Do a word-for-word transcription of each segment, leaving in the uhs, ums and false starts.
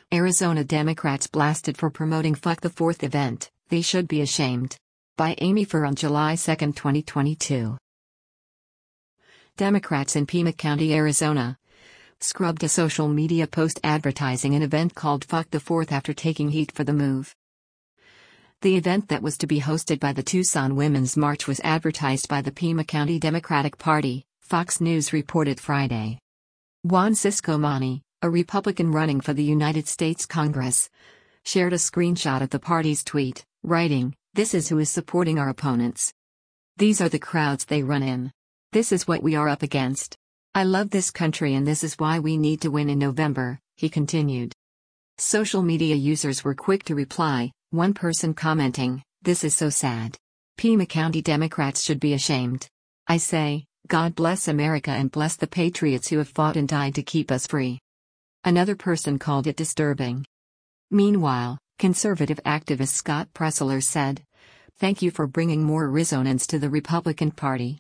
Arizona Democrats blasted for promoting Fuck the Fourth event, they should be ashamed. By Amy Furr on July second, twenty twenty-two. Democrats in Pima County, Arizona, scrubbed a social media post advertising an event called Fuck the Fourth after taking heat for the move. The event that was to be hosted by the Tucson Women's March was advertised by the Pima County Democratic Party, Fox News reported Friday. Juan Ciscomani, a Republican running for the United States Congress, shared a screenshot of the party's tweet, writing, "This is who is supporting our opponents. These are the crowds they run in. This is what we are up against. I love this country and this is why we need to win in November," he continued. Social media users were quick to reply, one person commenting, "This is so sad. Pima County Democrats should be ashamed. I say, God bless America and bless the patriots who have fought and died to keep us free." Another person called it disturbing. Meanwhile, conservative activist Scott Presler said, "Thank you for bringing more Arizonans to the Republican Party."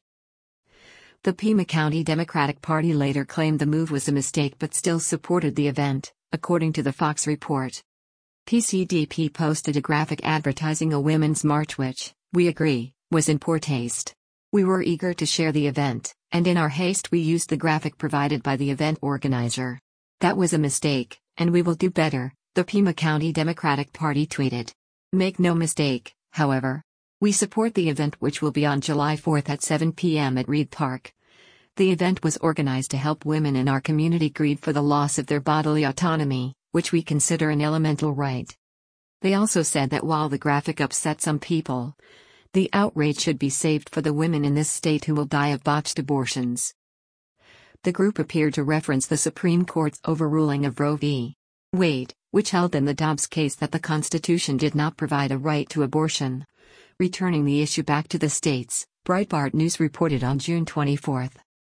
The Pima County Democratic Party later claimed the move was a mistake but still supported the event, according to the Fox report. P C D P posted a graphic advertising a women's march which, we agree, was in poor taste. We were eager to share the event, and in our haste we used the graphic provided by the event organizer. That was a mistake, and we will do better, the Pima County Democratic Party tweeted. Make no mistake, however. We support the event which will be on July fourth at seven p m at Reed Park. The event was organized to help women in our community grieve for the loss of their bodily autonomy, which we consider an elemental right. They also said that while the graphic upset some people, the outrage should be saved for the women in this state who will die of botched abortions. The group appeared to reference the Supreme Court's overruling of Roe v. Wade, which held in the Dobbs case that the Constitution did not provide a right to abortion, returning the issue back to the states, Breitbart News reported on June twenty-fourth.